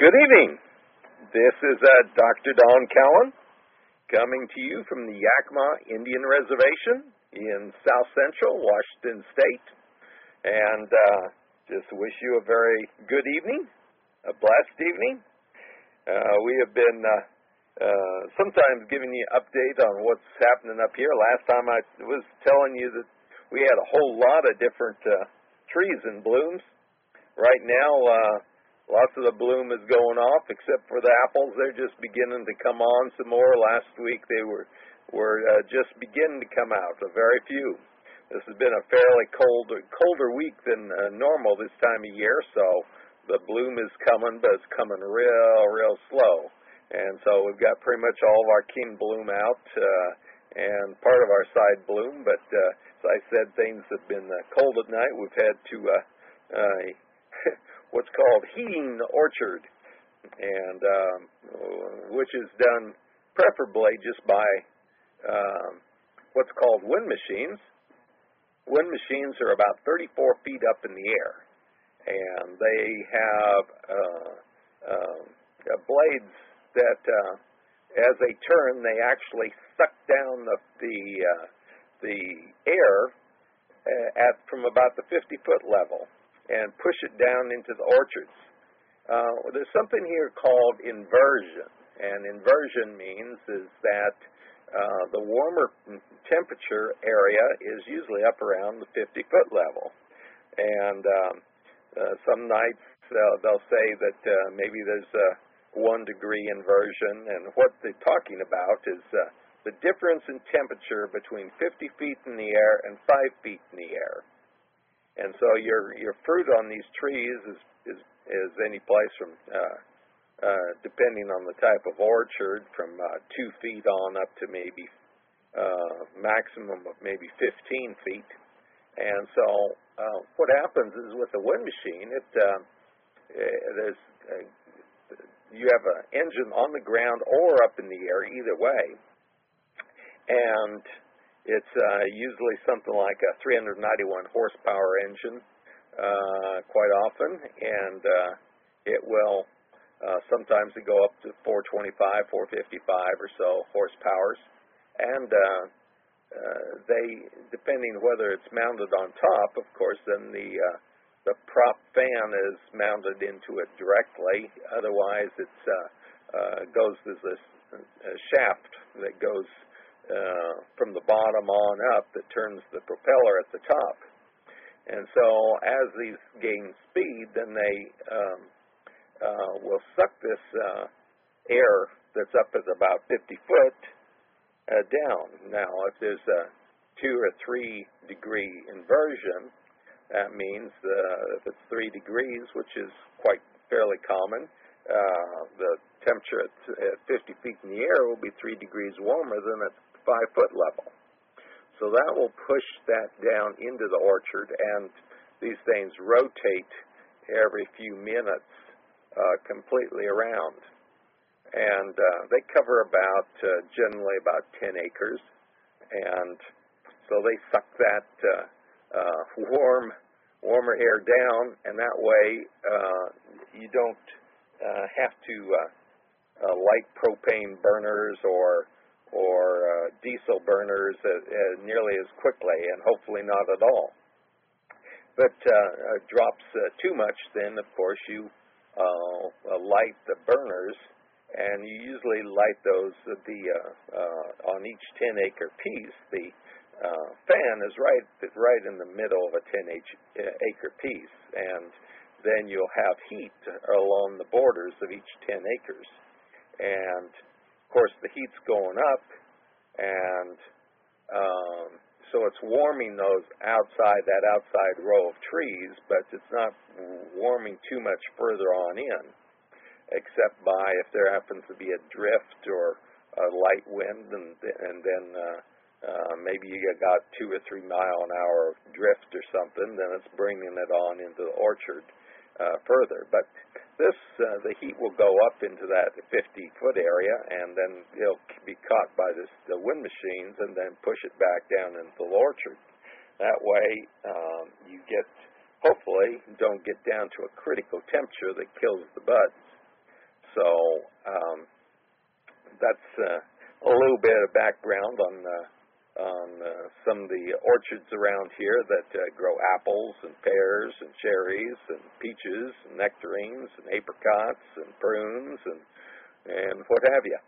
Good evening. This is Dr. Don Cowan coming to you from the Yakima Indian Reservation in South Central Washington State. And just wish you a very good evening, a blessed evening. We have been sometimes giving you an update on what's happening up here. Last time I was telling you that we had a whole lot of different trees in blooms. Right now, lots of the bloom is going off, except for the apples. They're just beginning to come on some more. Last week they were just beginning to come out, a very few. This has been a fairly colder week than normal this time of year, so the bloom is coming, but it's coming real slow. And so we've got pretty much all of our king bloom out and part of our side bloom, but as I said, things have been cold at night. We've had to what's called heating the orchard, and which is done preferably just by what's called wind machines. Wind machines are about 34 feet up in the air, and they have blades that, as they turn, they actually suck down the air from about the 50-foot level and push it down into the orchards. There's something here called inversion, and inversion means is that the warmer temperature area is usually up around the 50-foot level, and some nights they'll say that maybe there's a 1 degree inversion, and what they're talking about is the difference in temperature between 50 feet in the air and 5 feet in the air. And so your fruit on these trees is any place from, depending on the type of orchard, from 2 feet on up to maybe maximum of maybe 15 feet. And so what happens is with the wind machine, you have an engine on the ground or up in the air, either way, and it's usually something like a 391 horsepower engine quite often, and it will sometimes go up to 425, 455 or so horsepowers, and they, depending whether it's mounted on top, of course, then the prop fan is mounted into it directly. Otherwise, it goes as a shaft that goes from the bottom on up that turns the propeller at the top. And so as these gain speed, then they will suck this air that's up at about 50 foot down. Now, if there's a 2 or 3 degree inversion, that means if it's 3 degrees, which is quite fairly common, the temperature at 50 feet in the air will be 3 degrees warmer than at 5-foot level. So that will push that down into the orchard, and these things rotate every few minutes completely around. And they cover about, generally about 10 acres, and so they suck that warmer air down, and that way you don't have to light propane burners or diesel burners nearly as quickly, and hopefully not at all. But drops too much, then of course you light the burners, and you usually light those on each 10-acre piece. The fan is right in the middle of a 10-acre piece, and then you'll have heat along the borders of each 10 acres. And of course, the heat's going up, and so it's warming those that outside row of trees, but it's not warming too much further on in, except by if there happens to be a drift or a light wind, and then maybe you got 2 or 3 mile an hour drift or something, then it's bringing it on into the orchard further. But the heat will go up into that 50-foot area, and then it'll be caught by the wind machines, and then push it back down into the orchard. That way, you hopefully don't get down to a critical temperature that kills the buds. so that's a little bit of background on some of the orchards around here that grow apples and pears and cherries and peaches and nectarines and apricots and prunes and what have you.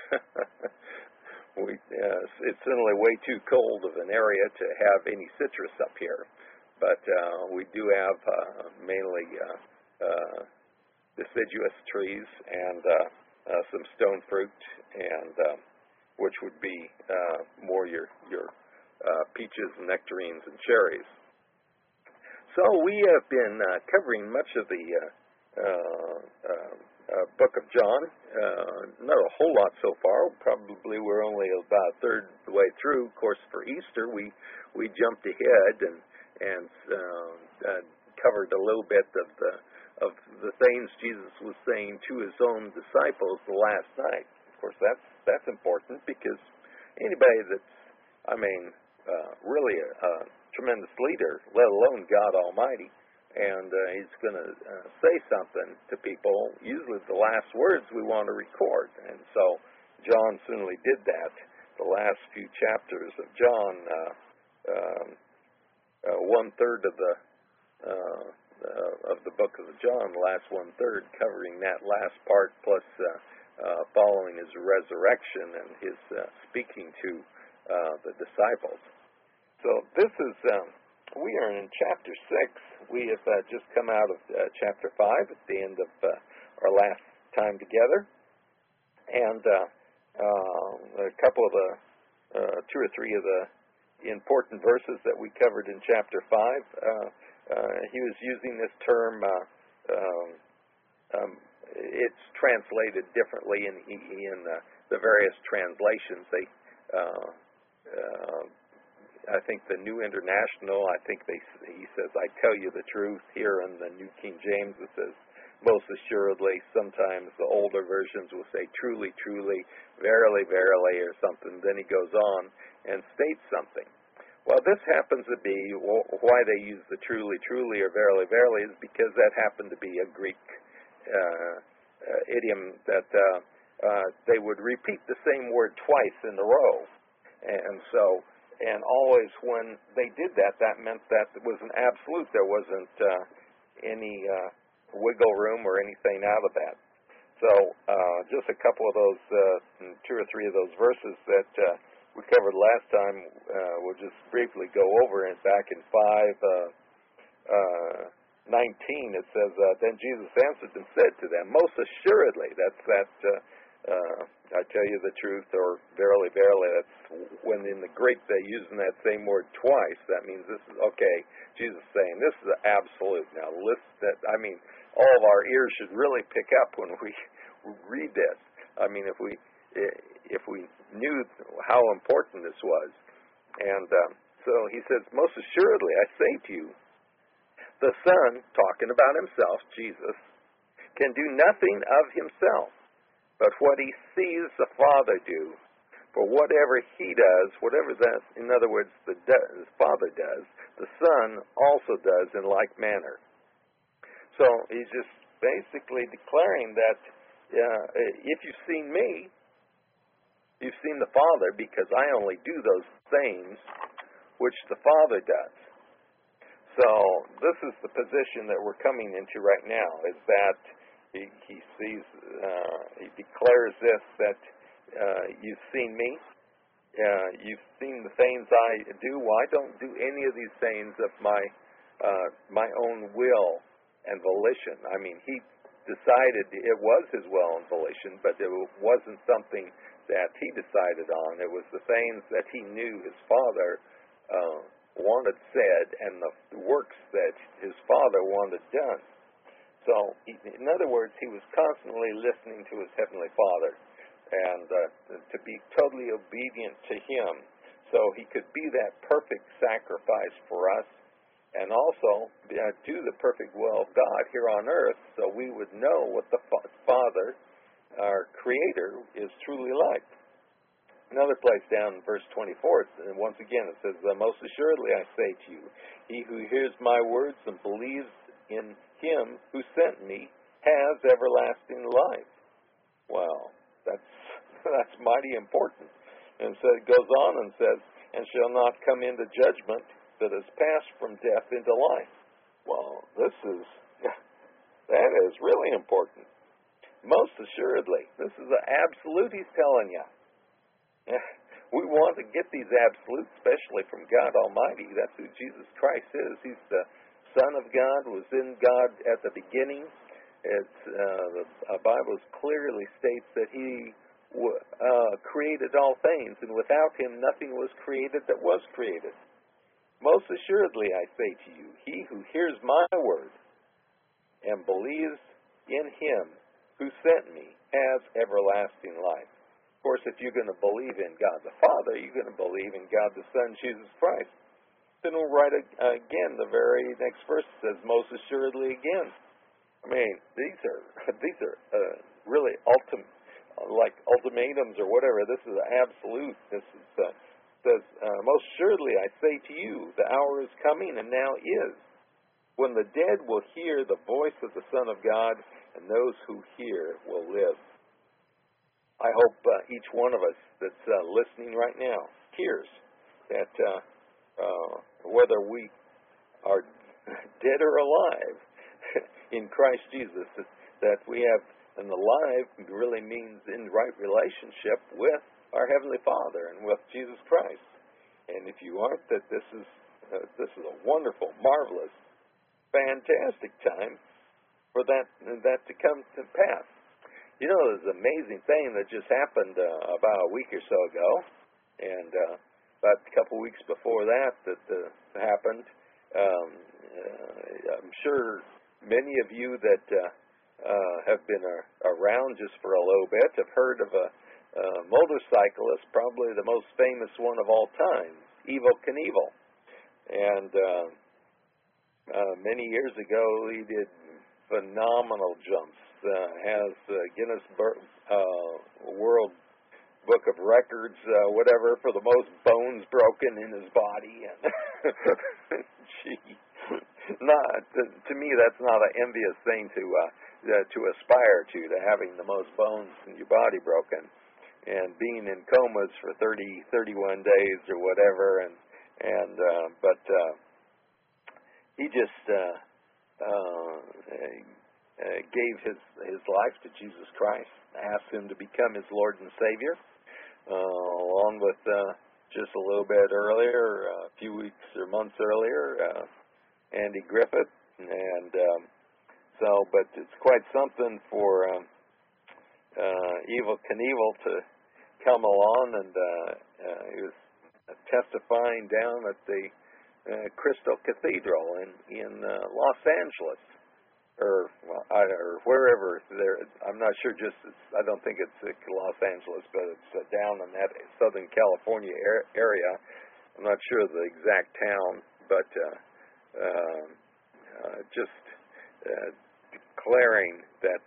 It's certainly way too cold of an area to have any citrus up here, but we do have mainly deciduous trees and some stone fruit, and which would be more your peaches and nectarines and cherries. So we have been covering much of the book of John. Not a whole lot so far. Probably we're only about a third the way through. Of course, for Easter we jumped ahead and covered a little bit of the things Jesus was saying to his own disciples the last night. Of course, that's important, because anybody that's, really a tremendous leader, let alone God Almighty, and he's going to say something to people, usually the last words we want to record. And so John certainly did that. The last few chapters of John, one-third of the book of John, the last one-third, covering that last part, plus following his resurrection and his speaking to the disciples. So this is, we are in chapter 6. We have just come out of chapter 5 at the end of our last time together. And a couple of the, 2 or 3 of the important verses that we covered in chapter 5, he was using this term, it's translated differently in the various translations. I think the New International, he says, "I tell you the truth." Here in the New King James it says, "Most assuredly." Sometimes the older versions will say, "Truly, truly," "Verily, verily," or something. Then he goes on and states something. Well, this happens to be why they use the "truly, truly," or "verily, verily," is because that happened to be a Greek idiom that they would repeat the same word twice in a row. And always when they did that, that meant that it was an absolute. There wasn't any wiggle room or anything out of that. So just a couple of those, 2 or 3 of those verses that we covered last time, we'll just briefly go over it. Back in 5:19, it says, "Then Jesus answered and said to them, most assuredly," that's that, "I tell you the truth," or "Verily, verily." That's when in the Greek they're using that same word twice. That means this is, okay, Jesus is saying this is an absolute. Now, all of our ears should really pick up when we read this. If we knew how important this was. And so he says, "Most assuredly, I say to you, the Son," talking about himself, Jesus, "can do nothing of himself, but what he sees the Father do. For whatever he does, whatever that, in other words, the Father does, the Son also does in like manner." So he's just basically declaring that if you've seen me, you've seen the Father, because I only do those things which the Father does. So this is the position that we're coming into right now, is that he sees, he declares this, that you've seen me, you've seen the things I do. Well, I don't do any of these things of my own will and volition. He decided it was his will and volition, but it wasn't something that he decided on. It was the things that he knew his Father wanted said, and the works that his Father wanted done. So, in other words, he was constantly listening to his Heavenly Father, and to be totally obedient to him, so he could be that perfect sacrifice for us, and also do the perfect will of God here on earth, so we would know what the Father, our Creator, is truly like. Another place down in verse 24, and once again it says, "Most assuredly I say to you, he who hears my words and believes in him who sent me has everlasting life, Well, that's mighty important. And so it goes on and says, and shall not come into judgment, that is passed from death into life. Well, that is really important. Most assuredly, this is an absolute he's telling you. We want to get these absolutes, especially from God Almighty. That's who Jesus Christ is. He's the Son of God, was in God at the beginning. The Bible clearly states that He created all things, and without Him nothing was created that was created. Most assuredly, I say to you, he who hears my word and believes in Him who sent me has everlasting life. Of course, if you're going to believe in God the Father, you're going to believe in God the Son, Jesus Christ. Then we'll write again, the very next verse says, most assuredly again. I mean, these are really ultimatums or whatever. This is absolute. This is says, most assuredly I say to you, the hour is coming and now is, when the dead will hear the voice of the Son of God, and those who hear will live. I hope each one of us that's listening right now hears that whether we are dead or alive in Christ Jesus, that we have an alive really means in right relationship with our Heavenly Father and with Jesus Christ. And if you aren't, that this is a wonderful, marvelous, fantastic time for that to come to pass. You know, there's an amazing thing that just happened about a week or so ago, and about a couple weeks before that happened. I'm sure many of you that have been around just for a little bit have heard of a motorcyclist, probably the most famous one of all time, Evel Knievel. And many years ago, he did phenomenal jumps. Has Guinness World Book of Records, whatever, for the most bones broken in his body. And gee, to me, that's not an envious thing to aspire to having the most bones in your body broken, and being in comas for 31 days or whatever, but he just gave his life to Jesus Christ, asked Him to become his Lord and Savior, along with just a little bit earlier, a few weeks or months earlier, Andy Griffith, and but it's quite something for Evel Knievel to come along, and he was testifying down at the Crystal Cathedral in Los Angeles, or wherever there. I'm not sure. I don't think it's Los Angeles, but it's down in that Southern California area. I'm not sure of the exact town, but just declaring that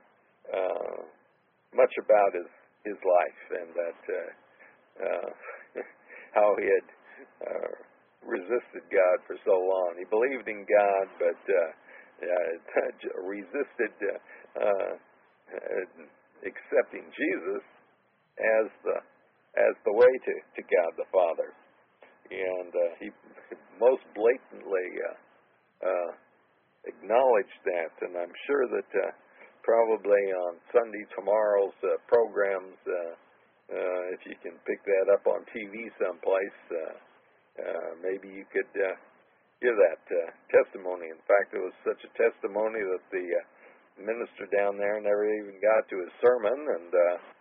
much about his life, and that how he had resisted God for so long. He believed in God, but resisted accepting Jesus as the way to God the Father. And he most blatantly acknowledged that, and I'm sure that probably on Sunday tomorrow's programs, if you can pick that up on TV someplace, maybe you could hear that testimony. In fact, it was such a testimony that the minister down there never even got to his sermon, and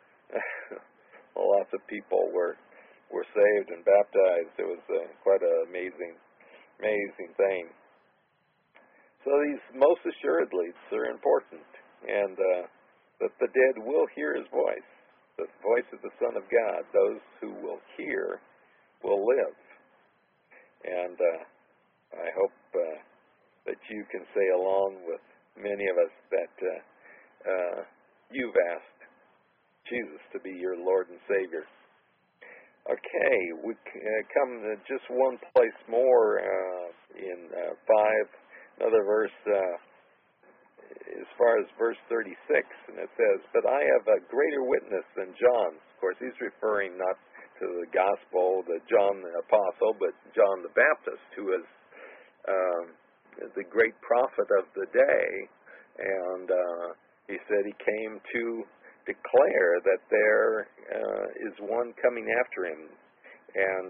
lots of people were saved and baptized. It was quite an amazing thing. So these most assuredly are important, and that the dead will hear His voice, the voice of the Son of God. Those who will hear will live. And I hope that you can say along with many of us that you've asked Jesus to be your Lord and Savior. Okay, we come to just one place more in 5. Another verse is far as verse 36, and it says, "But I have a greater witness than John." Of course, he's referring not to the gospel, the John the Apostle, but John the Baptist, who is the great prophet of the day. And he said he came to declare that there is one coming after him, and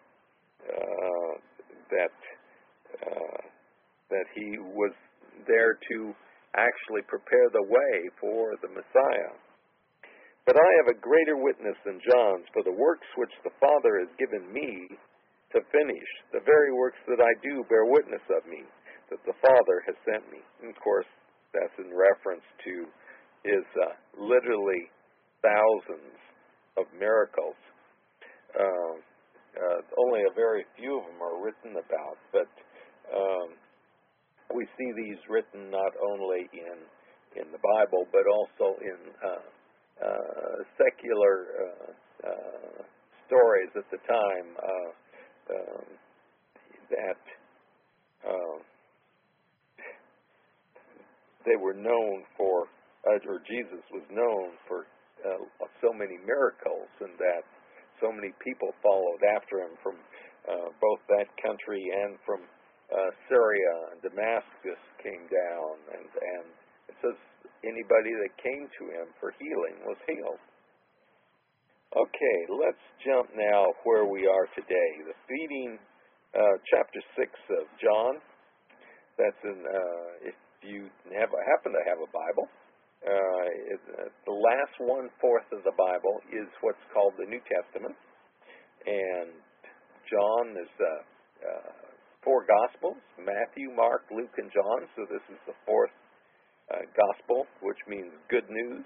that he was there to actually prepare the way for the Messiah. "But I have a greater witness than John's, for the works which the Father has given me to finish, the very works that I do bear witness of me, that the Father has sent me." And of course, that's in reference to his literally thousands of miracles. Only a very few of them are written about, but we see these written not only in the Bible, but also in secular stories at the time that they were known for, or Jesus was known for so many miracles, and that so many people followed after him from both that country and from Syria and Damascus came down, and it says anybody that came to him for healing was healed. Okay, let's jump now where we are today. The feeding, chapter 6 of John. That's in, if you happen to have a Bible, the last 1/4 of the Bible is what's called the New Testament, and John is 4 Gospels: Matthew, Mark, Luke, and John. So this is the 4th Gospel, which means good news.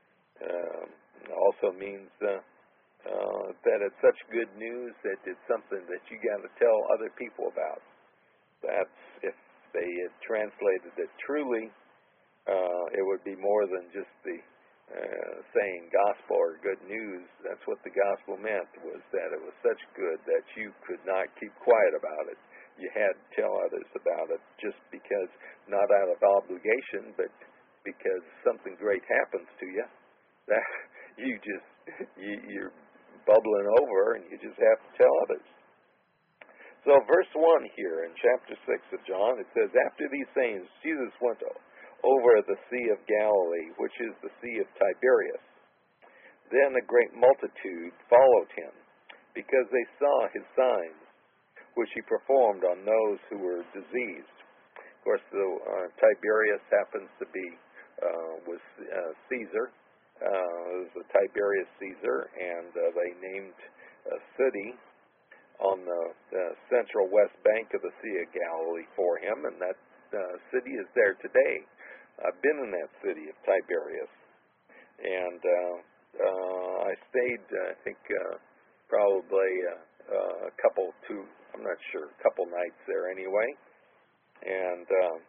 Also means that it's such good news that it's something that you got to tell other people about. That's, if they had translated it truly, it would be more than just the saying gospel or good news. That's what the gospel meant, was that it was such good that you could not keep quiet about it. You had to tell others about it, just because, not out of obligation, but because something great happens to you. That you're bubbling over, and you just have to tell others. So verse 1 here in chapter 6 of John, it says, "After these things, Jesus went over the Sea of Galilee, which is the Sea of Tiberias. Then a great multitude followed him, because they saw his signs, which he performed on those who were diseased." Of course, Tiberias happens to be, was Caesar. It was the Tiberius Caesar, and they named a city on the central west bank of the Sea of Galilee for him, and that city is there today. I've been in that city of Tiberias, and I stayed, I think, probably a couple nights there anyway, and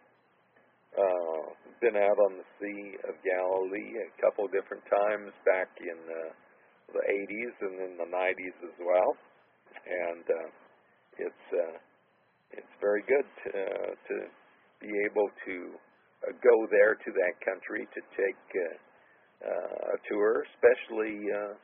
been out on the Sea of Galilee a couple different times back in the 80s and in the 90s as well, and it's very good to be able to go there to that country to take a tour, especially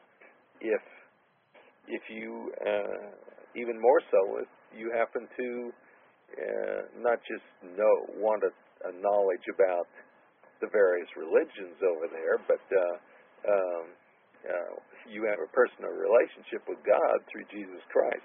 if you, even more so, if you happen to not just want a knowledge about the various religions over there, but you have a personal relationship with God through Jesus Christ.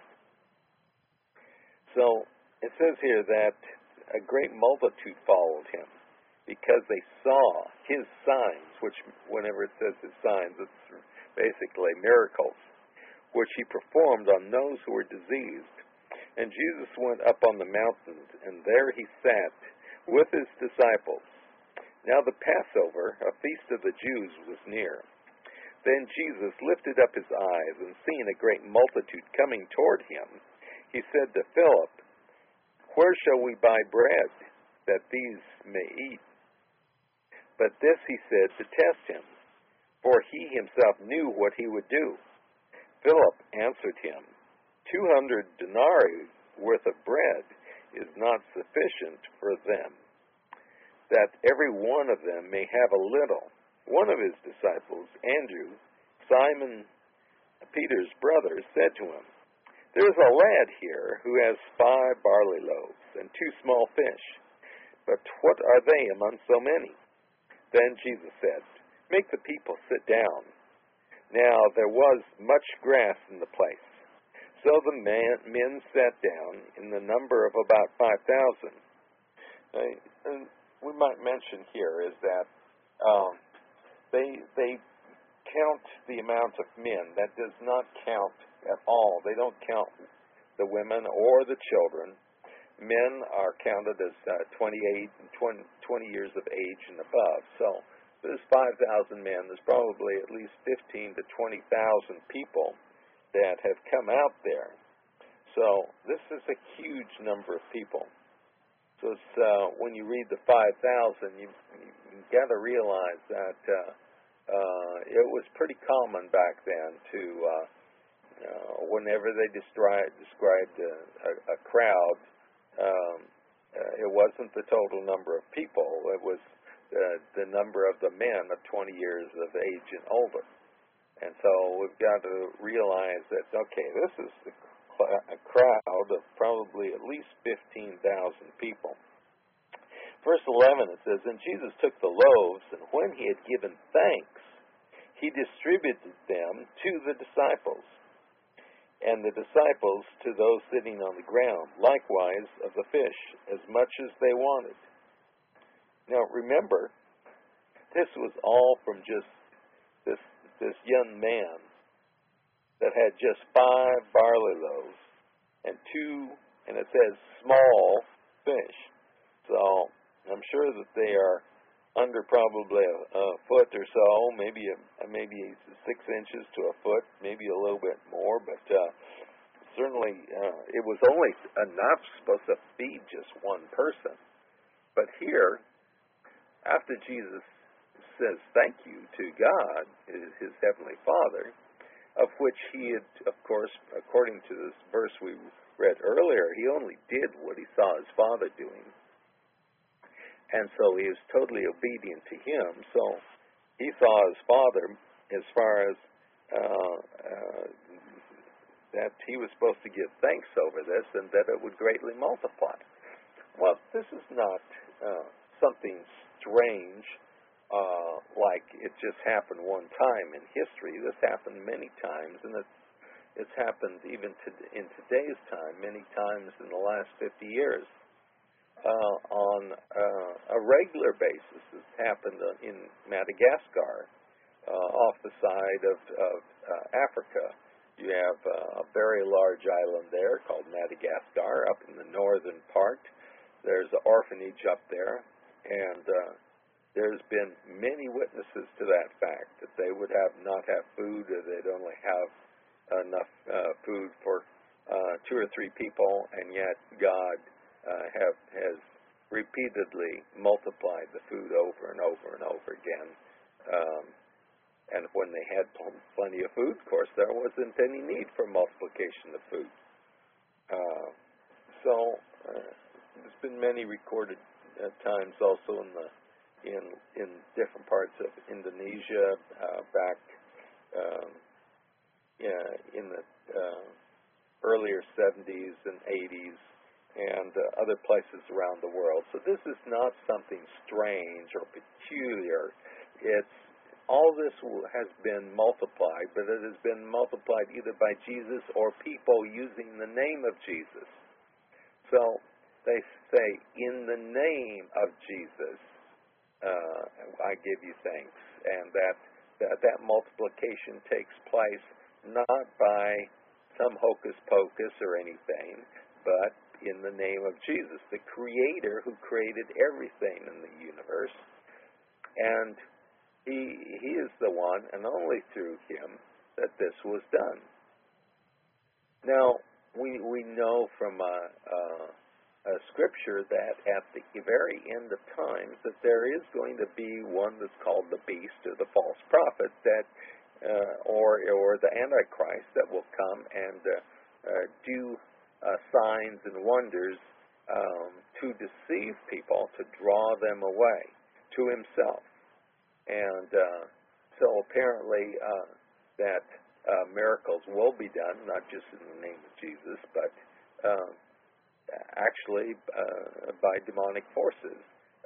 So it says here that a great multitude followed him, because they saw his signs, which, whenever it says his signs, it's basically miracles, which he performed on those who were diseased. And Jesus went up on the mountain, and there he sat with his disciples. Now the Passover, a feast of the Jews, was near. Then Jesus lifted up his eyes, and seeing a great multitude coming toward him, he said to Philip, "Where shall we buy bread, that these may eat?" But this he said to test him, for he himself knew what he would do. Philip answered him, 200 denarii worth of bread is not sufficient for them, that every one of them may have a little. One of his disciples, Andrew, Simon Peter's brother, said to him, "There is a lad here who has 5 barley loaves and 2 small fish, but what are they among so many?" Then Jesus said, "Make the people sit down." Now there was much grass in the place. So the men sat down in the number of about 5,000. And we might mention here is that they count the amount of men. That does not count at all. They don't count the women or the children. Men are counted as 20 years of age and above. So there's 5,000 men. There's probably at least 15 to 20,000 people that have come out there. So this is a huge number of people. So it's, when you read the 5,000, you got to realize that it was pretty common back then to, whenever they described a crowd, it wasn't the total number of people. It was the number of the men of 20 years of age and older. And so we've got to realize that, okay, this is a crowd of probably at least 15,000 people. Verse 11, it says, "And Jesus took the loaves, and when he had given thanks, he distributed them to the disciples, and the disciples to those sitting on the ground, likewise of the fish, as much as they wanted." Now remember, this was all from just this young man that had just 5 barley loaves and 2, and it says small fish. So I'm sure that they are under probably a foot or so, maybe 6 inches to a foot, maybe a little bit more, but certainly it was only enough supposed to feed just one person. But here, after Jesus says thank you to God, his heavenly Father, of which he had, of course, according to this verse we read earlier, he only did what he saw his Father doing. And so he was totally obedient to him. So he saw his Father as far as that he was supposed to give thanks over this and that it would greatly multiply. Well, this is not something strange like it just happened one time in history. This happened many times, and it's happened even in today's time, many times in the last 50 years. On a regular basis. It's happened in Madagascar, off the side of Africa. You have a very large island there called Madagascar up in the northern part. There's an orphanage up there, and there's been many witnesses to that fact, that they would not have food, or they'd only have enough food for 2 or 3 people, and yet God has repeatedly multiplied the food over and over and over again. And when they had plenty of food, of course, there wasn't any need for multiplication of food. So there's been many recorded times also in different parts of Indonesia back in the earlier 70s and 80s, and other places around the world. So this is not something strange or peculiar. All this has been multiplied, but it has been multiplied either by Jesus or people using the name of Jesus. So they say, "In the name of Jesus, I give you thanks," and that multiplication takes place not by some hocus pocus or anything, but in the name of Jesus, the Creator who created everything in the universe. And he is the one, and only through him, that this was done. Now, we know from a scripture that at the very end of times that there is going to be one that's called the beast, or the false prophet, that or the Antichrist, that will come and do signs and wonders to deceive people, to draw them away to himself. And so apparently that miracles will be done, not just in the name of Jesus, but actually by demonic forces,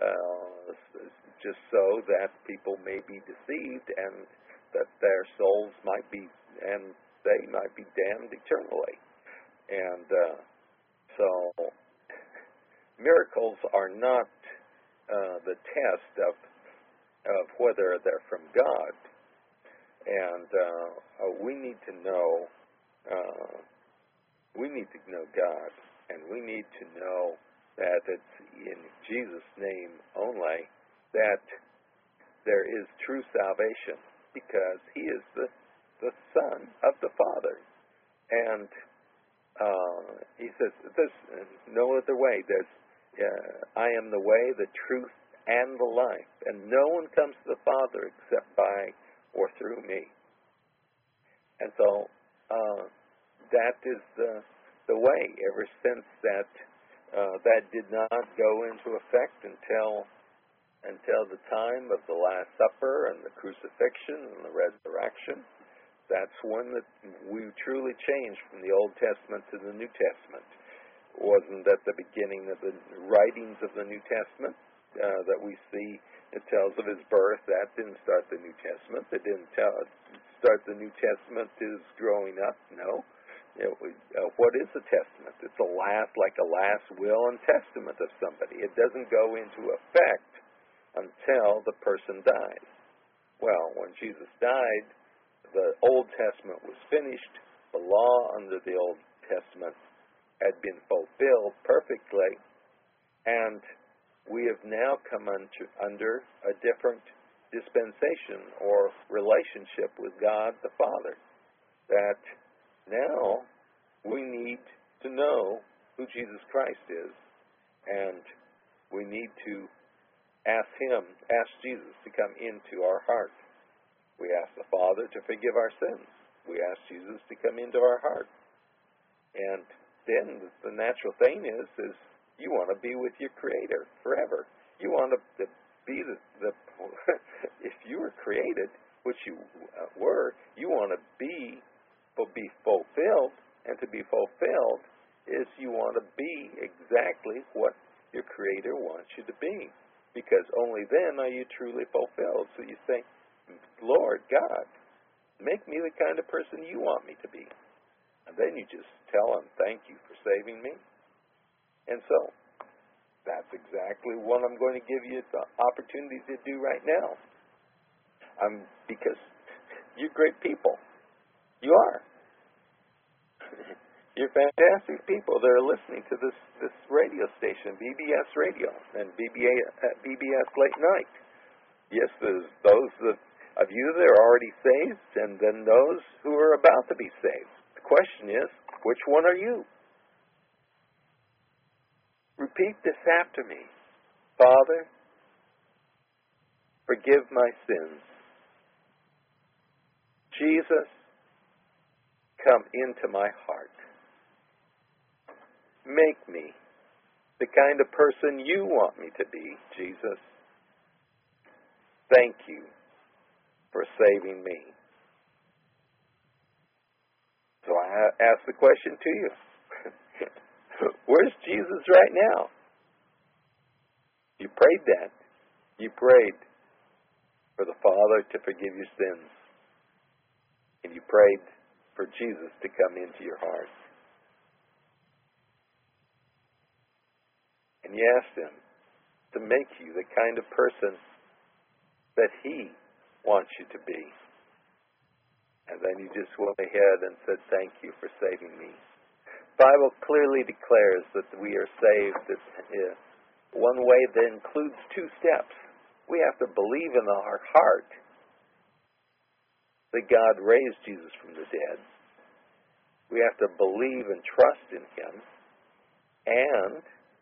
just so that people may be deceived and that their souls might be, and they might be damned eternally. And so miracles are not the test of whether they're from God. And we need to know God, and we need to know that it's in Jesus' name only that there is true salvation, because he is the Son of the Father. And he says, there's no other way. I am the way, the truth, and the life, and no one comes to the Father except by or through me. And so that is the way, ever since that did not go into effect until the time of the Last Supper and the crucifixion and the resurrection. That's when we truly changed from the Old Testament to the New Testament. It wasn't at the beginning of the writings of the New Testament that we see it tells of his birth. That didn't start the New Testament. It didn't start the New Testament his growing up. No. What is a testament? It's like a last will and testament of somebody. It doesn't go into effect until the person dies. Well, when Jesus died, the Old Testament was finished. The law under the Old Testament had been fulfilled perfectly, and we have now come under a different dispensation or relationship with God the Father, that now we need to know who Jesus Christ is, and we need to ask Jesus to come into our heart. We ask the Father to forgive our sins. We ask Jesus to come into our heart. And then the natural thing is you want to be with your Creator forever. You want to be the if you were created, which you were, you want to be fulfilled, and to be fulfilled is you want to be exactly what your Creator wants you to be, because only then are you truly fulfilled. So you say, Lord God, make me the kind of person you want me to be. And then you just tell him, thank you for saving me. And so that's exactly what I'm going to give you the opportunity to do right now. Because you're great people. You are. You're fantastic people that are listening to this radio station, BBS Radio, and BBS Late Night. Yes, there's those of you that are already saved, and then those who are about to be saved. The question is, which one are you? Repeat this after me. Father, forgive my sins. Jesus, come into my heart. Make me the kind of person you want me to be, Jesus. Thank you for saving me. So I ask the question to you. Where's Jesus right now? You prayed that. You prayed for the Father to forgive your sins. And you prayed for Jesus to come into your heart. And you asked him to make you the kind of person that he wants you to be. And then you just went ahead and said, thank you for saving me. The Bible clearly declares that we are saved one way that includes two steps. We have to believe in our heart that God raised Jesus from the dead. We have to believe and trust in him. And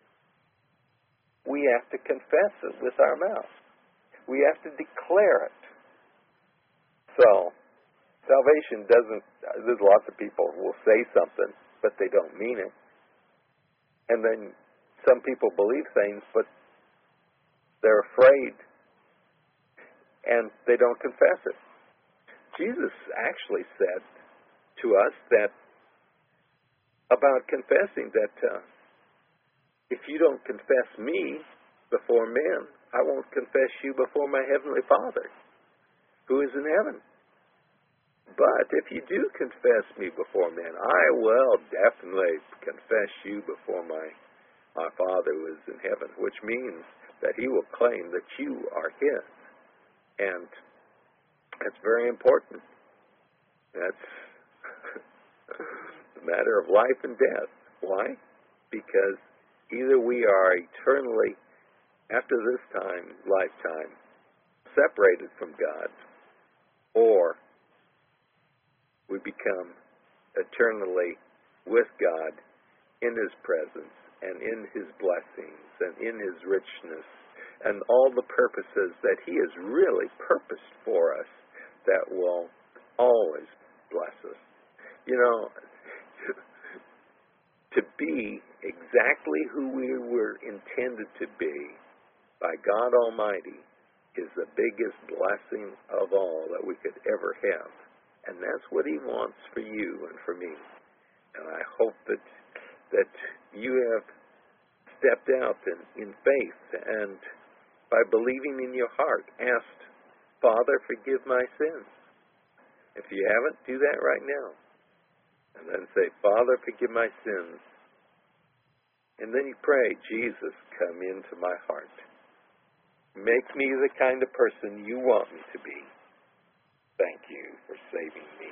we have to confess it with our mouth. We have to declare it. So, salvation there's lots of people who will say something, but they don't mean it. And then some people believe things, but they're afraid and they don't confess it. Jesus actually said to us that about confessing that if you don't confess me before men, I won't confess you before my heavenly Father who is in heaven. But if you do confess me before men, I will definitely confess you before my Father who is in heaven, which means that he will claim that you are his. And that's very important. That's a matter of life and death. Why? Because either we are eternally, after this lifetime, separated from God, or we become eternally with God in his presence and in his blessings and in his richness and all the purposes that he has really purposed for us that will always bless us. You know, to be exactly who we were intended to be by God Almighty is the biggest blessing of all that we could ever have. And that's what he wants for you and for me. And I hope that you have stepped out in faith and by believing in your heart asked, Father, forgive my sins. If you haven't, do that right now. And then say, Father, forgive my sins. And then you pray, Jesus, come into my heart. Make me the kind of person you want me to be. Thank you for saving me.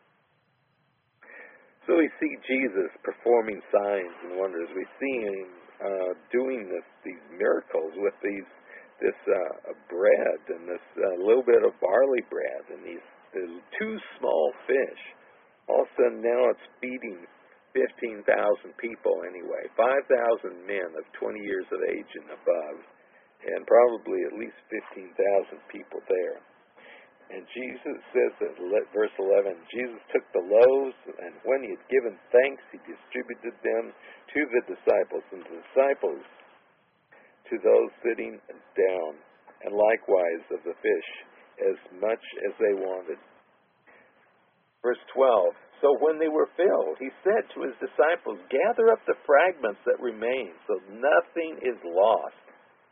So we see Jesus performing signs and wonders. We see him doing these miracles with this bread and this little bit of barley bread and these two small fish. All of a sudden now it's feeding 15,000 people anyway, 5,000 men of 20 years of age and above, and probably at least 15,000 people there. And Jesus says in verse 11, Jesus took the loaves, and when he had given thanks, he distributed them to the disciples, and the disciples to those sitting down, and likewise of the fish, as much as they wanted. Verse 12, so when they were filled, he said to his disciples, gather up the fragments that remain, so nothing is lost.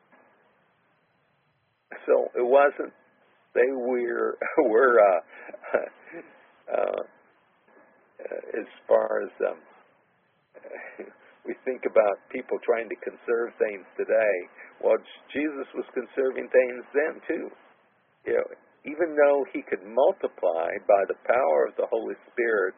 So it wasn't, they were as far as we think about people trying to conserve things today, well, Jesus was conserving things then too. You know, even though he could multiply by the power of the Holy Spirit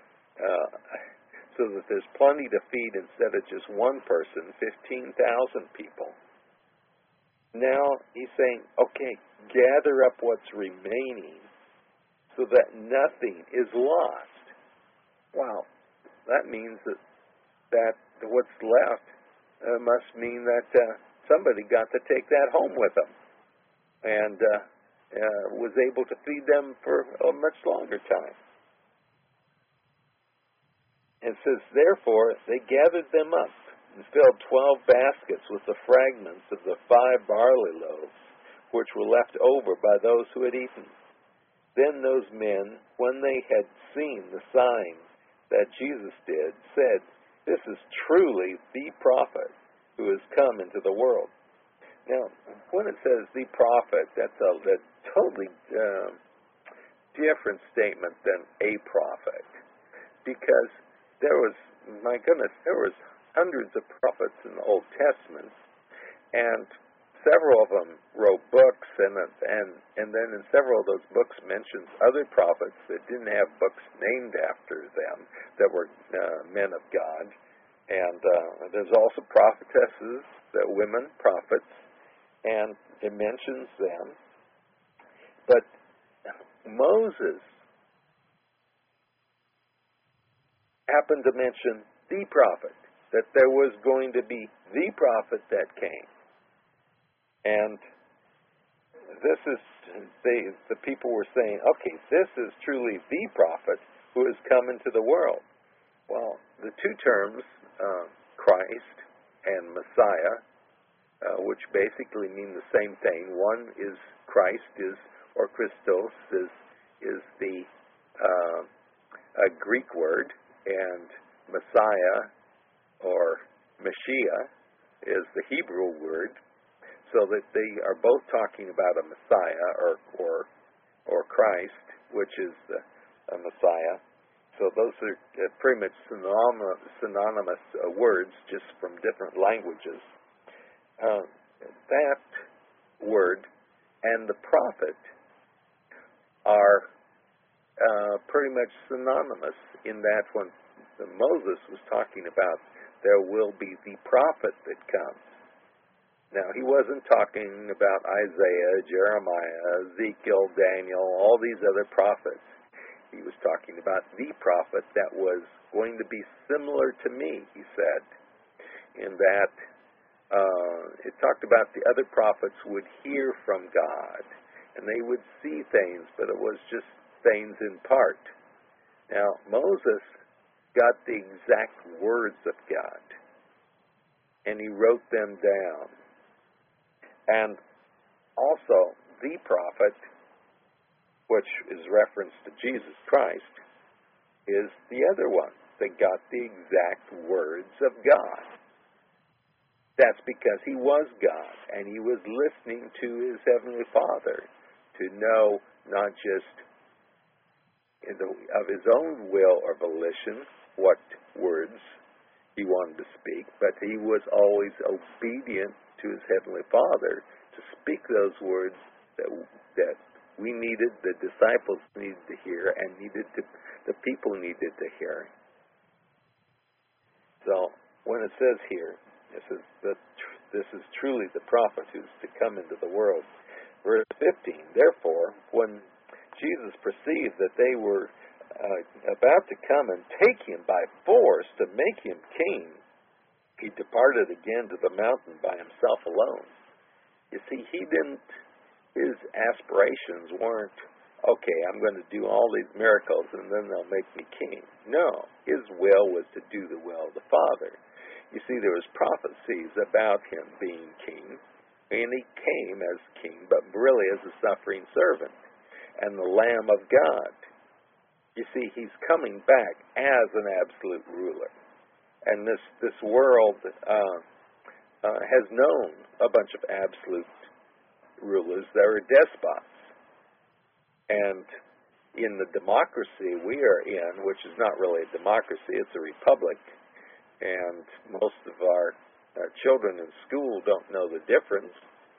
so that there's plenty to feed instead of just one person, 15,000 people. Now he's saying, okay, gather up what's remaining so that nothing is lost. Wow, that means that what's left must mean that somebody got to take that home with them and was able to feed them for a much longer time. It says, therefore, they gathered them up and filled 12 baskets with the fragments of the 5 barley loaves, which were left over by those who had eaten. Then those men, when they had seen the sign that Jesus did, said, this is truly the prophet who has come into the world. Now, when it says the prophet, that's a totally different statement than a prophet. Because there was hundreds of prophets in the Old Testament, and several of them wrote books, and then in several of those books mentions other prophets that didn't have books named after them that were men of God. And there's also prophetesses, that women prophets, and it mentions them. But Moses happened to mention the prophet, that there was going to be the prophet that came. And this is, the people were saying, okay, this is truly the prophet who has come into the world. Well, the two terms, Christ and Messiah, which basically mean the same thing. One is Christ, or Christos, is the a Greek word, and Messiah or Mashiach is the Hebrew word, so that they are both talking about a Messiah or Christ, which is a Messiah. So those are pretty much synonymous words, just from different languages. That word and the prophet are pretty much synonymous, in that when Moses was talking about there will be the prophet that comes. Now, he wasn't talking about Isaiah, Jeremiah, Ezekiel, Daniel, all these other prophets. He was talking about the prophet that was going to be similar to me, he said, in that it talked about the other prophets would hear from God, and they would see things, but it was just things in part. Now, Moses got the exact words of God, and he wrote them down. And also, the prophet, which is reference to Jesus Christ, is the other one that got the exact words of God. That's because he was God, and he was listening to his Heavenly Father to know not just of his own will or volition what words he wanted to speak, but he was always obedient to his Heavenly Father to speak those words that we needed, the disciples needed to hear, and the people needed to hear. So when it says here, this is truly the prophet who's to come into the world. Verse 15, therefore, when Jesus perceived that they were about to come and take him by force to make him king, he departed again to the mountain by himself alone. You see, his aspirations weren't, okay, I'm going to do all these miracles and then they'll make me king. No, his will was to do the will of the Father. You see, there was prophecies about him being king, and he came as king, but really as a suffering servant and the Lamb of God. You see, he's coming back as an absolute ruler. And this world has known a bunch of absolute rulers that are despots. And in the democracy we are in, which is not really a democracy, it's a republic, and most of our children in school don't know the difference.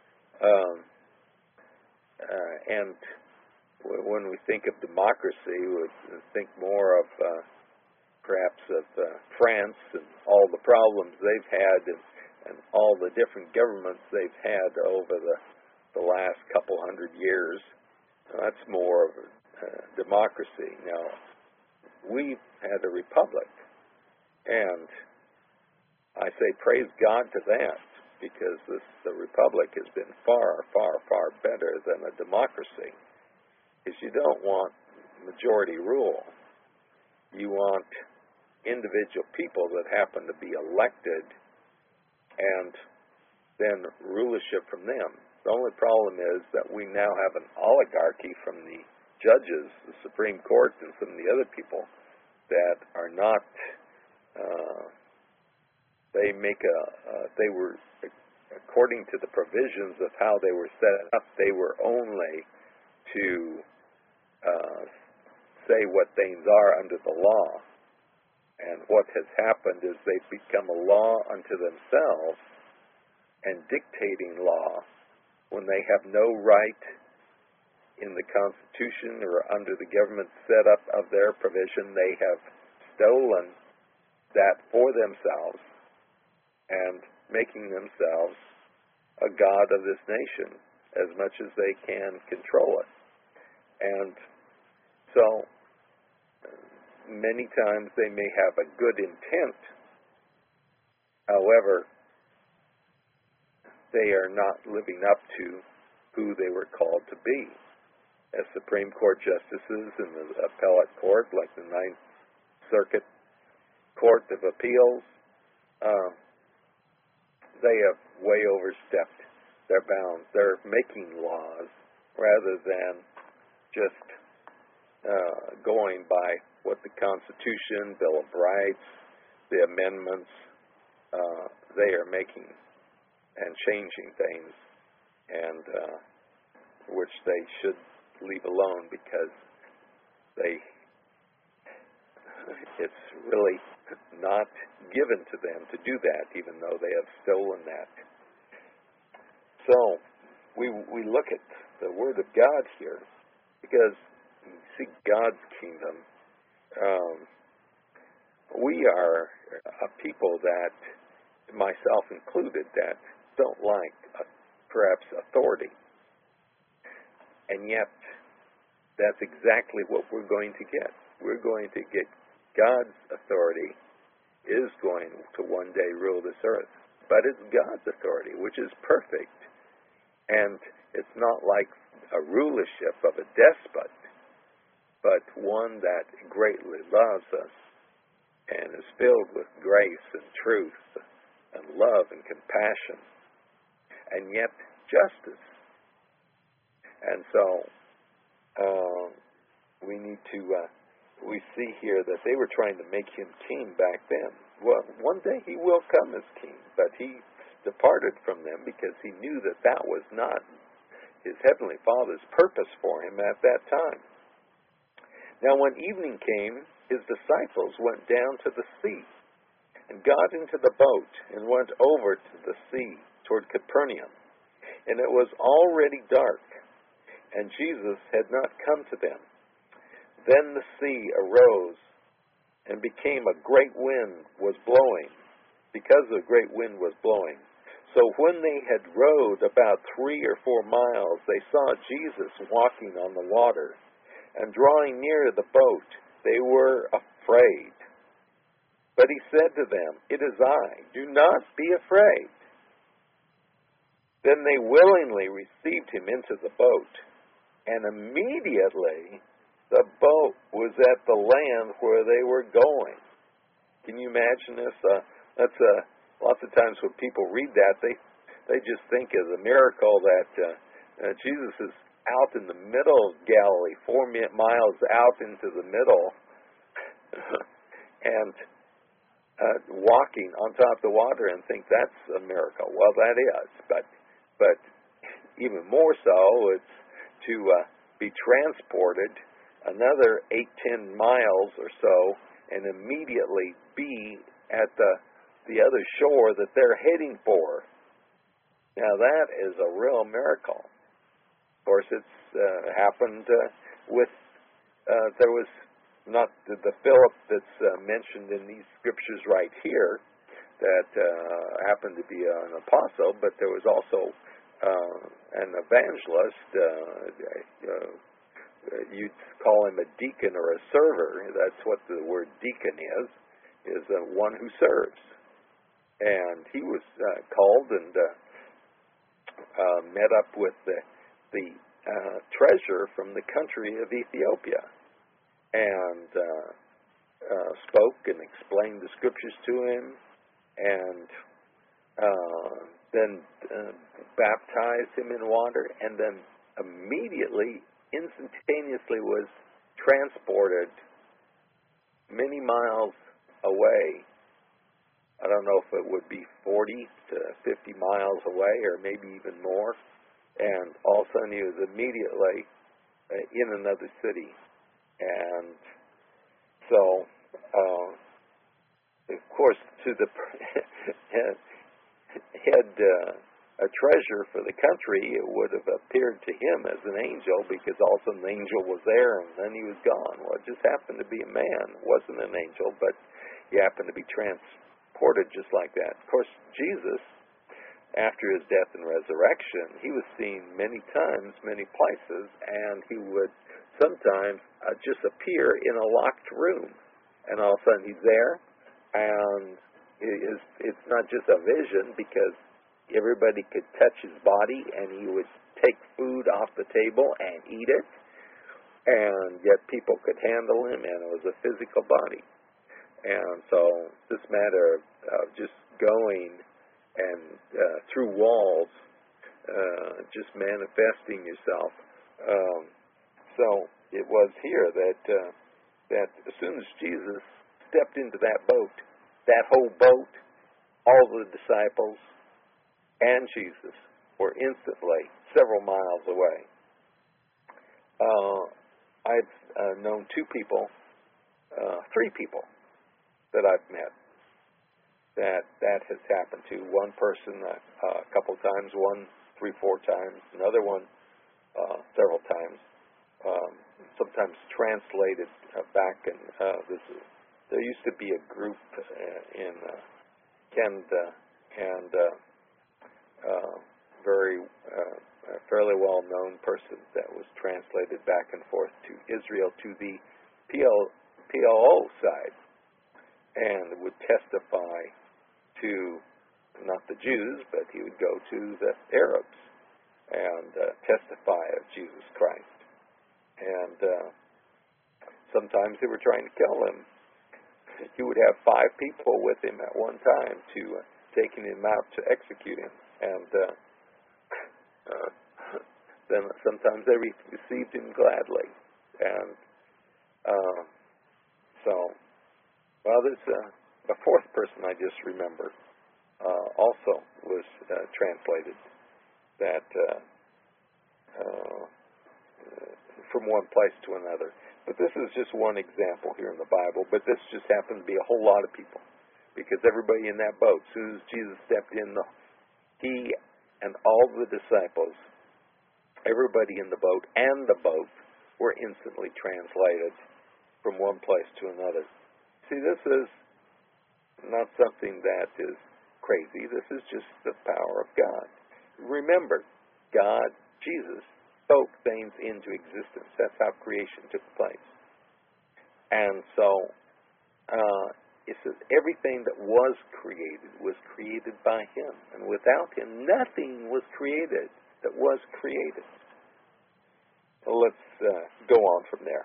And when we think of democracy, we think more of perhaps of France and all the problems they've had and all the different governments they've had over the last couple hundred years. That's more of a democracy. Now, we've had a republic, and I say praise God to that, because the republic has been far, far, far better than a democracy. Because you don't want majority rule. You want individual people that happen to be elected and then rulership from them. The only problem is that we now have an oligarchy from the judges, the Supreme Court, and some of the other people that are not, they were, according to the provisions of how they were set up, they were only to say what things are under the law. And what has happened is they've become a law unto themselves and dictating law when they have no right in the Constitution or under the government setup of their provision. They have stolen that for themselves and making themselves a god of this nation as much as they can control it. And so many times they may have a good intent. However, they are not living up to who they were called to be as Supreme Court justices in the appellate court, like the Ninth Circuit Court of Appeals. they have way overstepped their bounds. They're making laws rather than just going by what the Constitution, Bill of Rights, the amendments, they are making and changing things, and which they should leave alone because it's really not given to them to do that, even though they have stolen that. So we look at the Word of God here because you see God's kingdom. We are a people that, myself included, that don't like perhaps authority, and yet that's exactly what we're going to get. We're going to get God's authority is going to one day rule this earth, but it's God's authority, which is perfect, and it's not like a rulership of a despot, but one that greatly loves us and is filled with grace and truth and love and compassion, and yet justice. And so we need to, we see here that they were trying to make him king back then. Well, one day he will come as king, but he departed from them because he knew that that was not his heavenly Father's purpose for him at that time. Now when evening came, his disciples went down to the sea and got into the boat and went over to the sea toward Capernaum. And it was already dark, and Jesus had not come to them. Then the sea arose and became a great wind was blowing, because a great wind was blowing. So when they had rowed about 3 or 4 miles, they saw Jesus walking on the water, and drawing near the boat, they were afraid. But he said to them, "It is I, do not be afraid." Then they willingly received him into the boat, and immediately the boat was at the land where they were going. Can you imagine this? That's lots of times when people read that, they just think of the miracle that Jesus is out in the middle of Galilee, 4 miles out into the middle, and walking on top of the water, and think that's a miracle. Well, that is, but even more so, it's to be transported another 8-10 miles or so, and immediately be at the other shore that they're heading for. Now that is a real miracle. Of course, it's happened with, there was not the Philip that's mentioned in these scriptures right here that happened to be an apostle, but there was also an evangelist. You'd call him a deacon or a server. That's what the word deacon is one who serves. And he was called and met up with the treasurer from the country of Ethiopia, and spoke and explained the scriptures to him, and then baptized him in water, and then immediately, instantaneously was transported many miles away. I don't know if it would be 40 to 50 miles away, or maybe even more. And all of a sudden he was immediately in another city. And so, of course, to the head a treasurer for the country, it would have appeared to him as an angel, because all of a sudden the angel was there and then he was gone. Well, it just happened to be a man. It wasn't an angel, but he happened to be transported just like that. Of course, Jesus, after his death and resurrection, he was seen many times, many places, and he would sometimes just appear in a locked room, and all of a sudden he's there, and it's not just a vision, because everybody could touch his body, and he would take food off the table and eat it, and yet people could handle him, and it was a physical body. And so this matter of just going and through walls, just manifesting yourself. So it was here that as soon as Jesus stepped into that boat, that whole boat, all the disciples and Jesus were instantly several miles away. I've known three people that I've met that has happened to. One person a couple times, one 3-4 times, another one several times. Sometimes translated back in there used to be a group in Canada, and a fairly well-known person that was translated back and forth to Israel to the PLO side, and would testify to not the Jews, but he would go to the Arabs and testify of Jesus Christ. And sometimes they were trying to kill him. He would have 5 people with him at one time to taking him out to execute him. And then sometimes they received him gladly. And there's a fourth person I just remember also was translated that from one place to another. But this is just one example here in the Bible, but this just happened to be a whole lot of people, because everybody in that boat, as soon as Jesus stepped in, he and all the disciples, everybody in the boat and the boat were instantly translated from one place to another. See, this is not something that is crazy. This is just the power of God. Remember, God, Jesus, spoke things into existence. That's how creation took place. And so, it says everything that was created by Him. And without Him, nothing was created that was created. So let's go on from there.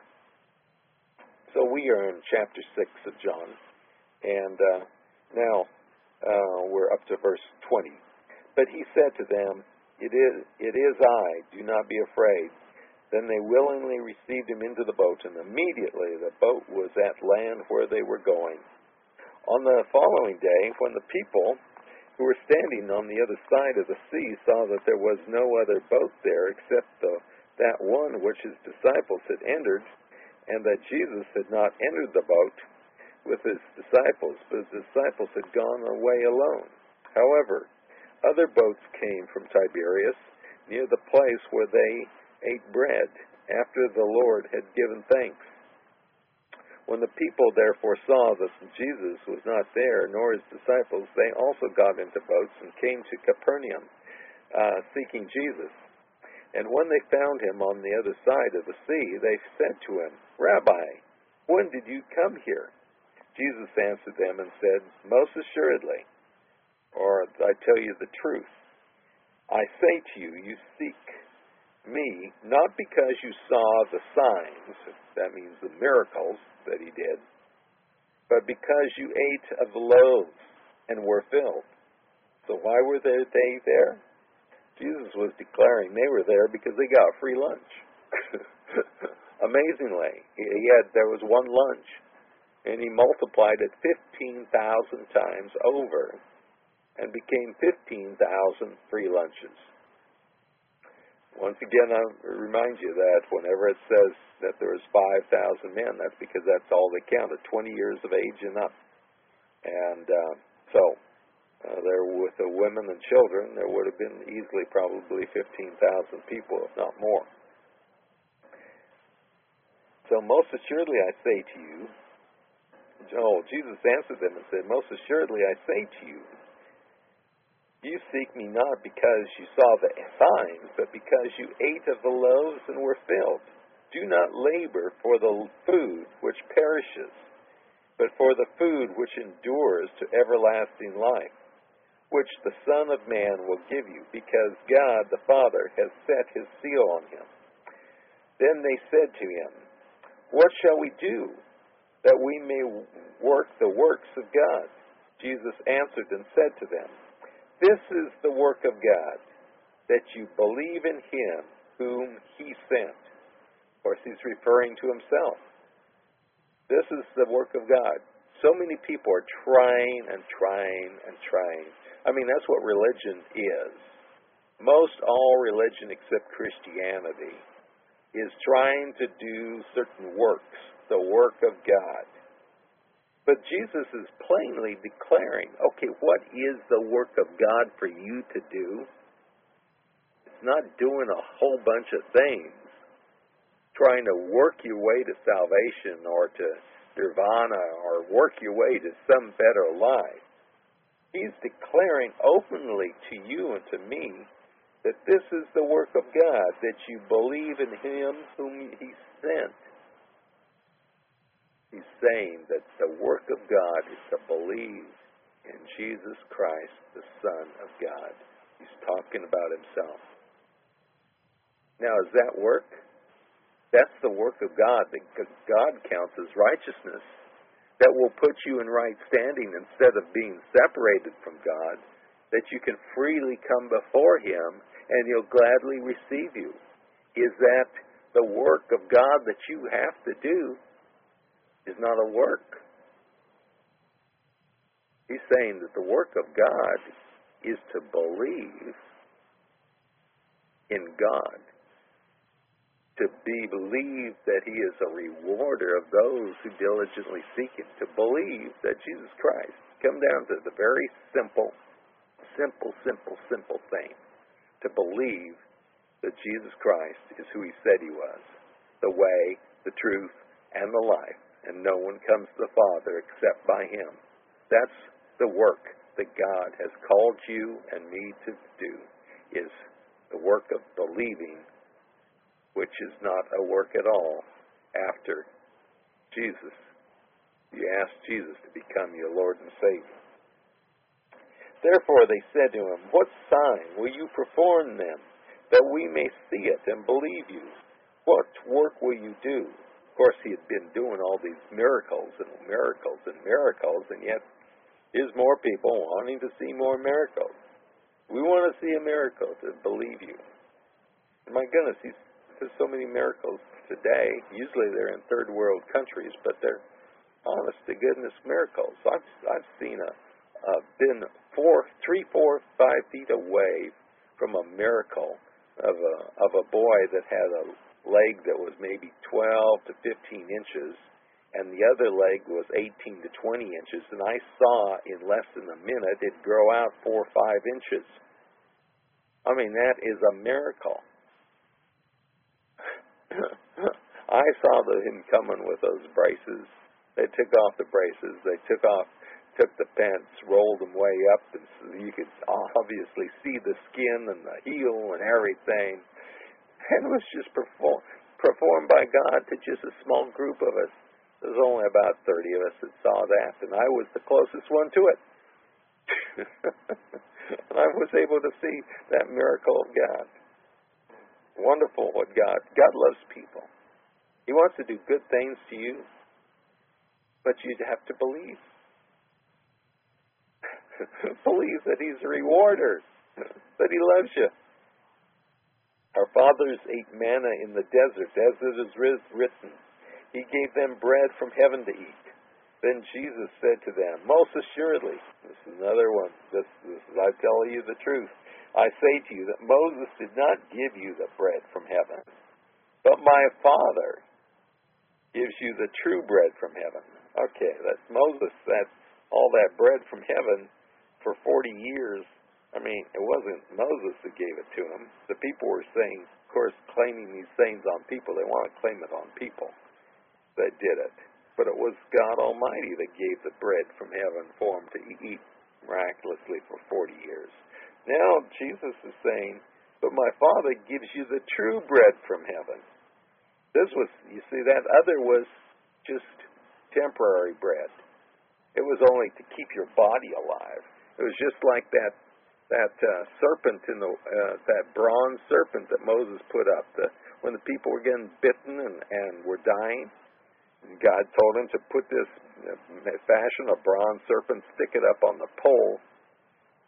So we are in chapter 6 of John, and now we're up to verse 20. But He said to them, It is I, do not be afraid. Then they willingly received Him into the boat, and immediately the boat was at land where they were going. On the following day, when the people who were standing on the other side of the sea saw that there was no other boat there except that one which His disciples had entered, and that Jesus had not entered the boat with His disciples, but His disciples had gone away alone. However, other boats came from Tiberias, near the place where they ate bread, after the Lord had given thanks. When the people therefore saw that Jesus was not there, nor His disciples, they also got into boats and came to Capernaum, seeking Jesus. And when they found Him on the other side of the sea, they said to Him, Rabbi, when did you come here? Jesus answered them and said, Most assuredly, or I tell you the truth, I say to you, you seek me not because you saw the signs, that means the miracles that He did, but because you ate of the loaves and were filled. So why were they there? Jesus was declaring they were there because they got free lunch. Amazingly, there was one lunch, and He multiplied it 15,000 times over, and became 15,000 free lunches. Once again, I remind you that whenever it says that there was 5,000 men, that's because that's all they counted, 20 years of age and up. And there with the women and children, there would have been easily probably 15,000 people, if not more. So most assuredly I say to you, Jesus answered them and said, Most assuredly I say to you, you seek me not because you saw the signs, but because you ate of the loaves and were filled. Do not labor for the food which perishes, but for the food which endures to everlasting life, which the Son of Man will give you, because God the Father has set His seal on Him. Then they said to Him, What shall we do, that we may work the works of God? Jesus answered and said to them, This is the work of God, that you believe in Him whom He sent. Of course, He's referring to Himself. This is the work of God. So many people are trying and trying and trying. I mean, that's what religion is. Most all religion except Christianity is trying to do certain works, the work of God. But Jesus is plainly declaring, okay, what is the work of God for you to do? It's not doing a whole bunch of things, trying to work your way to salvation or to nirvana or work your way to some better life. He's declaring openly to you and to me that this is the work of God, that you believe in Him whom He sent. He's saying that the work of God is to believe in Jesus Christ, the Son of God. He's talking about Himself. Now, is that work? That's the work of God, that God counts as righteousness, that will put you in right standing instead of being separated from God, that you can freely come before Him and He'll gladly receive you. Is that the work of God that you have to do? Is not a work. He's saying that the work of God is to believe in God, to believe that He is a rewarder of those who diligently seek Him, to believe that Jesus Christ, come down to the very simple thing, to believe that Jesus Christ is who He said He was, the way, the truth, and the life, and no one comes to the Father except by Him. That's the work that God has called you and me to do, is the work of believing, which is not a work at all after Jesus. You ask Jesus to become your Lord and Savior. Therefore they said to Him, what sign will you perform then, that we may see it and believe you? What work will you do? Of course, He had been doing all these miracles and miracles and miracles, and yet there's more people wanting to see more miracles. We want to see a miracle to believe you. And my goodness, there's so many miracles today. Usually they're in third world countries, but they're honest to goodness miracles. I've seen been 3, 4, 5 feet away from a miracle of a boy that had a leg that was maybe 12 to 15 inches, and the other leg was 18 to 20 inches, and I saw in less than a minute it grow out 4 or 5 inches. I mean, that is a miracle. I saw him coming with those braces. They took off the braces. They took the pants, rolled them way up, and so you could obviously see the skin and the heel and everything. And it was just performed by God to just a small group of us. There was only about 30 of us that saw that, and I was the closest one to it. And I was able to see that miracle of God. Wonderful what God loves people. He wants to do good things to you, but you have to believe. Believe that He's a rewarder, that He loves you. Our fathers ate manna in the desert, as it is written. He gave them bread from heaven to eat. Then Jesus said to them, most assuredly, this is another one, this I tell you the truth, I say to you that Moses did not give you the bread from heaven, but my Father gives you the true bread from heaven. Okay, that's Moses. That's all that bread from heaven for 40 years. I mean, it wasn't Moses that gave it to him. The people were saying, of course, claiming these things on people. They want to claim it on people that did it. But it was God Almighty that gave the bread from heaven for him to eat miraculously for 40 years. Now Jesus is saying, but my Father gives you the true bread from heaven. This was, you see, that other was just temporary bread. It was only to keep your body alive. It was just like that serpent in that bronze serpent that Moses put up. When the people were getting bitten and were dying, God told him to put fashion a bronze serpent, stick it up on the pole,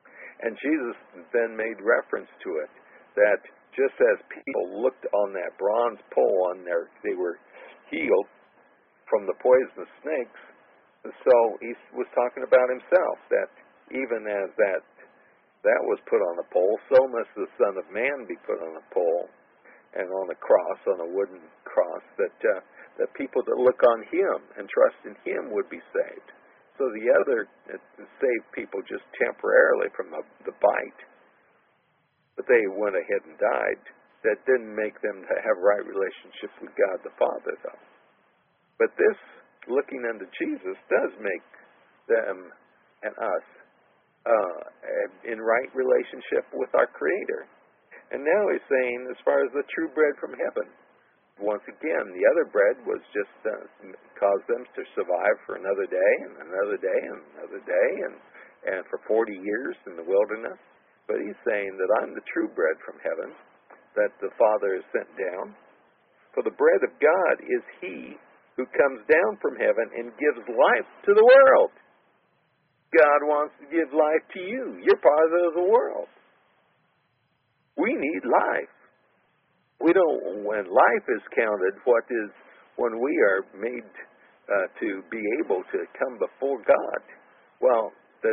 And Jesus then made reference to it, that just as people looked on that bronze pole they were healed from the poisonous snakes, so he was talking about himself, that even as that was put on a pole, so must the Son of Man be put on a pole and on a cross, on a wooden cross, that people that look on him and trust in him would be saved. So the other saved people just temporarily from the bite, but they went ahead and died. That didn't make them to have right relationship with God the Father, though. But this, looking unto Jesus, does make them and us in right relationship with our Creator. And now he's saying, as far as the true bread from heaven, once again, the other bread was just caused them to survive for another day and another day and another day and for 40 years in the wilderness. But he's saying that I'm the true bread from heaven that the Father has sent down. For the bread of God is he who comes down from heaven and gives life to the world. God wants to give life to you. You're part of the world. We need life. We don't, when life is counted, what is when we are made to be able to come before God? Well,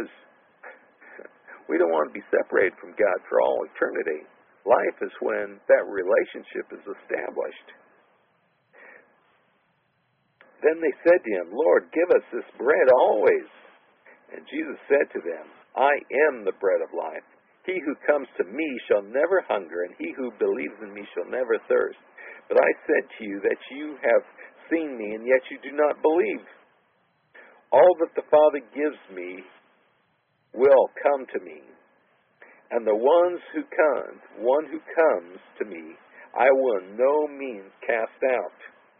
we don't want to be separated from God for all eternity. Life is when that relationship is established. Then they said to him, Lord, give us this bread always. And Jesus said to them, I am the bread of life. He who comes to me shall never hunger, and he who believes in me shall never thirst. But I said to you that you have seen me, and yet you do not believe. All that the Father gives me will come to me, and the one who comes to me, I will in no means cast out.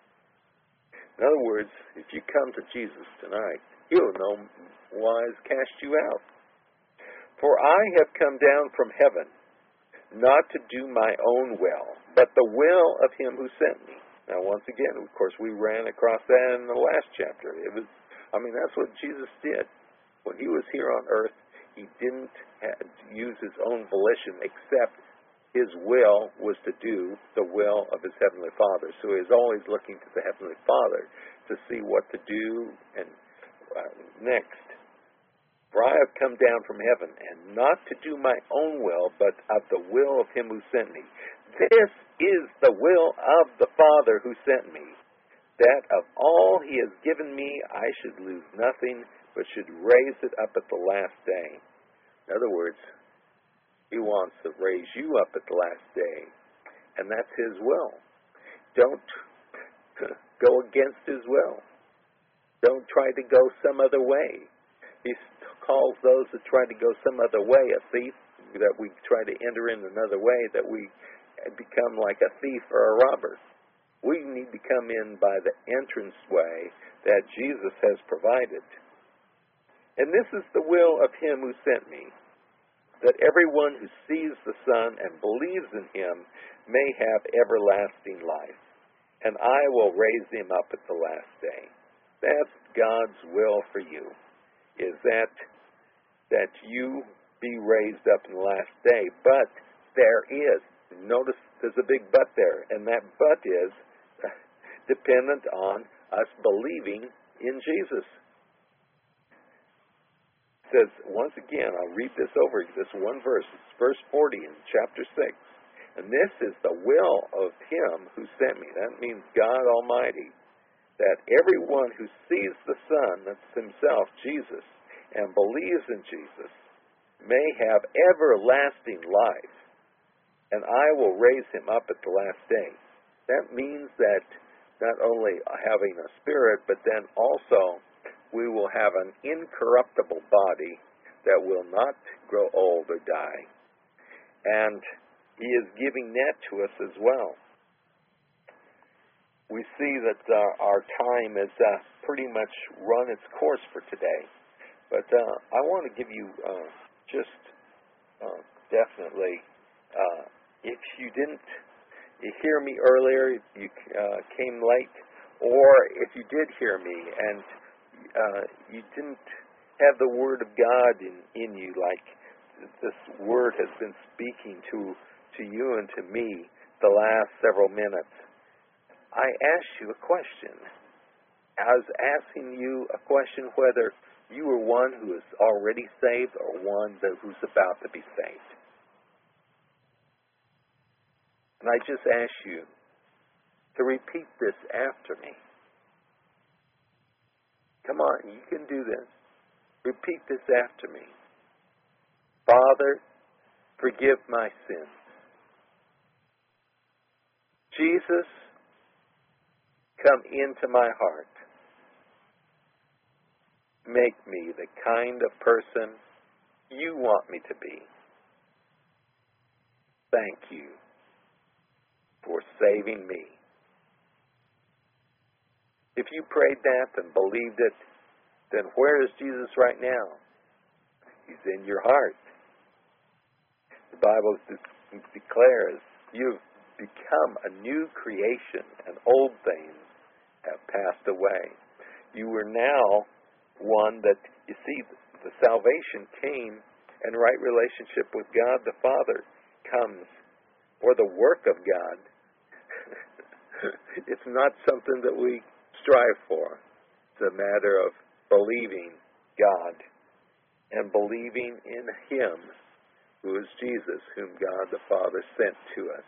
In other words, if you come to Jesus tonight, he will no wise cast you out. For I have come down from heaven, not to do my own will, but the will of him who sent me. Now, once again, of course, we ran across that in the last chapter. That's what Jesus did. When he was here on earth, he didn't use his own volition, except his will was to do the will of his Heavenly Father. So he was always looking to the Heavenly Father to see what to do and next. For I have come down from heaven, and not to do my own will, but of the will of him who sent me. This is the will of the Father who sent me, that of all he has given me I should lose nothing, but should raise it up at the last day. In other words, he wants to raise you up at the last day, and that's his will. Don't go against his will. Don't try to go some other way. He calls those that try to go some other way a thief, that we try to enter in another way, that we become like a thief or a robber. We need to come in by the entrance way that Jesus has provided. And this is the will of him who sent me, that everyone who sees the Son and believes in him may have everlasting life, and I will raise him up at the last day. That's God's will for you, is that you be raised up in the last day. But there is, notice there's a big but there, and that but is dependent on us believing in Jesus. It says, once again, I'll read this over, this one verse. It's verse 40 in chapter 6. And this is the will of him who sent me. That means God Almighty. That everyone who sees the Son, that's himself, Jesus, and believes in Jesus, may have everlasting life, and I will raise him up at the last day. That means that not only having a spirit, but then also we will have an incorruptible body that will not grow old or die. And he is giving that to us as well. We see that our time has pretty much run its course for today. But I want to give you definitely, if you didn't hear me earlier, you came late, or if you did hear me and you didn't have the Word of God in you, like this word has been speaking to you and to me the last several minutes, I asked you a question. I was asking you a question whether you are one who is already saved or one who's about to be saved. And I just asked you to repeat this after me. Come on, you can do this. Repeat this after me. Father, forgive my sins. Jesus, come into my heart. Make me the kind of person you want me to be. Thank you for saving me. If you prayed that and believed it, then where is Jesus right now? He's in your heart. The Bible declares you've become a new creation and old things have passed away. You are now one that, you see, the salvation came and right relationship with God the Father comes, or the work of God. It's not something that we strive for. It's a matter of believing God and believing in Him, who is Jesus, whom God the Father sent to us.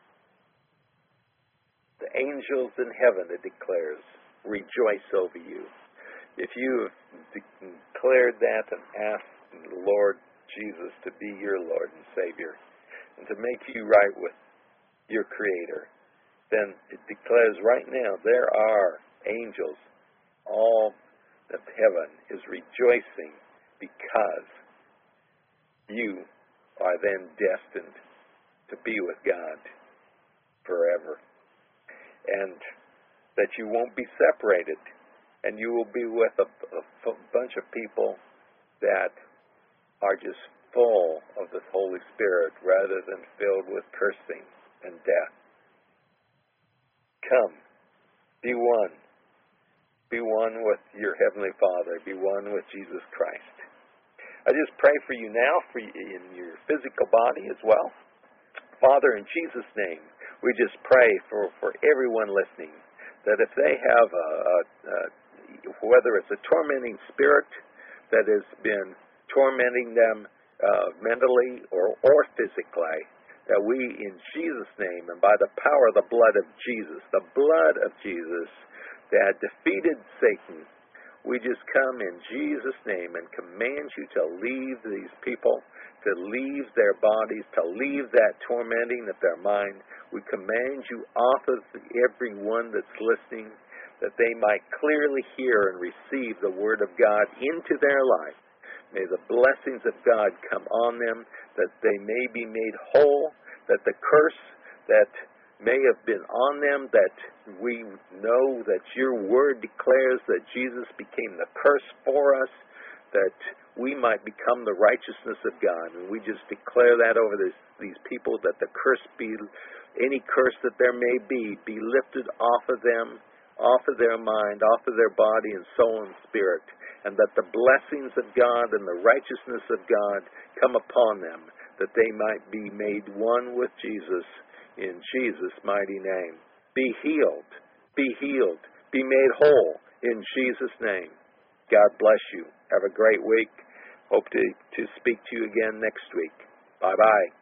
The angels in heaven, it declares, rejoice over you. If you have declared that and asked the Lord Jesus to be your Lord and Savior and to make you right with your Creator, then it declares right now there are angels. All of heaven is rejoicing because you are then destined to be with God forever. And that you won't be separated, and you will be with a bunch of people that are just full of the Holy Spirit rather than filled with cursing and death. Come, be one. Be one with your Heavenly Father. Be one with Jesus Christ. I just pray for you now, in your physical body as well. Father, in Jesus' name, we just pray for everyone listening, that if they have whether it's a tormenting spirit that has been tormenting them mentally or physically, that we, in Jesus' name, and by the power of the blood of Jesus that defeated Satan, we just come in Jesus' name and command you to leave these people, to leave their bodies, to leave that tormenting of their mind. We command you off of everyone that's listening, that they might clearly hear and receive the Word of God into their life. May the blessings of God come on them, that they may be made whole, that the curse that may have been on them, that we know that your Word declares that Jesus became the curse for us, that we might become the righteousness of God. And we just declare that over these people, that the curse be, any curse that there may be lifted off of them, off of their mind, off of their body and soul and spirit, and that the blessings of God and the righteousness of God come upon them, that they might be made one with Jesus in Jesus' mighty name. Be healed, be made whole in Jesus' name. God bless you. Have a great week. Hope to speak to you again next week. Bye-bye.